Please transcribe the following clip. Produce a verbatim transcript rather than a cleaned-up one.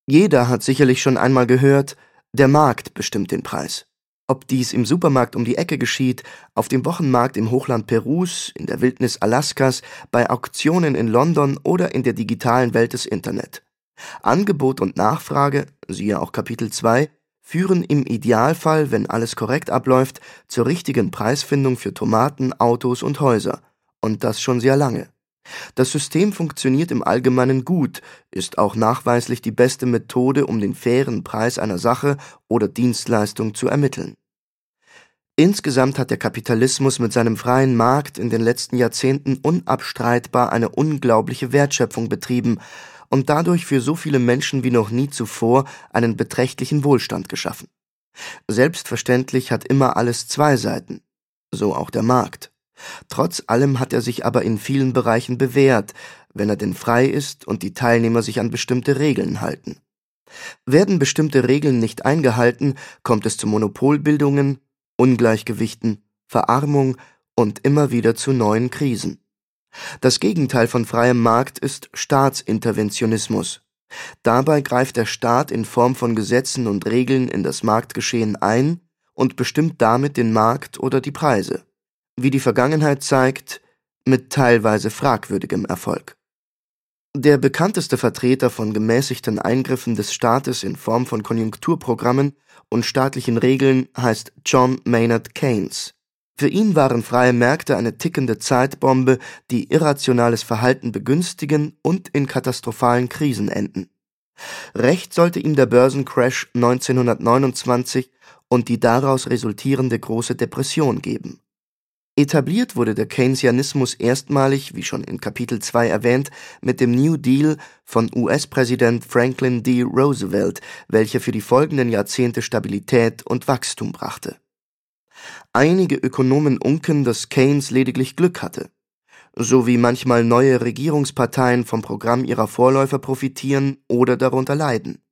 Jeder hat sicherlich schon einmal gehört, der Markt bestimmt den Preis. Ob dies im Supermarkt um die Ecke geschieht, auf dem Wochenmarkt im Hochland Perus, in der Wildnis Alaskas, bei Auktionen in London oder in der digitalen Welt des Internet. Angebot und Nachfrage, siehe auch Kapitel zwei, führen im Idealfall, wenn alles korrekt abläuft, zur richtigen Preisfindung für Tomaten, Autos und Häuser. Und das schon sehr lange. Das System funktioniert im Allgemeinen gut, ist auch nachweislich die beste Methode, um den fairen Preis einer Sache oder Dienstleistung zu ermitteln. Insgesamt hat der Kapitalismus mit seinem freien Markt in den letzten Jahrzehnten unabstreitbar eine unglaubliche Wertschöpfung betrieben und dadurch für so viele Menschen wie noch nie zuvor einen beträchtlichen Wohlstand geschaffen. Selbstverständlich hat immer alles zwei Seiten, so auch der Markt. Trotz allem hat er sich aber in vielen Bereichen bewährt, wenn er denn frei ist und die Teilnehmer sich an bestimmte Regeln halten. Werden bestimmte Regeln nicht eingehalten, kommt es zu Monopolbildungen, Ungleichgewichten, Verarmung und immer wieder zu neuen Krisen. Das Gegenteil von freiem Markt ist Staatsinterventionismus. Dabei greift der Staat in Form von Gesetzen und Regeln in das Marktgeschehen ein und bestimmt damit den Markt oder die Preise. Wie die Vergangenheit zeigt, mit teilweise fragwürdigem Erfolg. Der bekannteste Vertreter von gemäßigten Eingriffen des Staates in Form von Konjunkturprogrammen und staatlichen Regeln heißt John Maynard Keynes. Für ihn waren freie Märkte eine tickende Zeitbombe, die irrationales Verhalten begünstigen und in katastrophalen Krisen enden. Recht sollte ihm der Börsencrash neunzehnhundertneunundzwanzig und die daraus resultierende große Depression geben. Etabliert wurde der Keynesianismus erstmalig, wie schon in Kapitel zwei erwähnt, mit dem New Deal von U S-Präsident Franklin D. Roosevelt, welcher für die folgenden Jahrzehnte Stabilität und Wachstum brachte. Einige Ökonomen unken, dass Keynes lediglich Glück hatte. So wie manchmal neue Regierungsparteien vom Programm ihrer Vorläufer profitieren oder darunter leiden.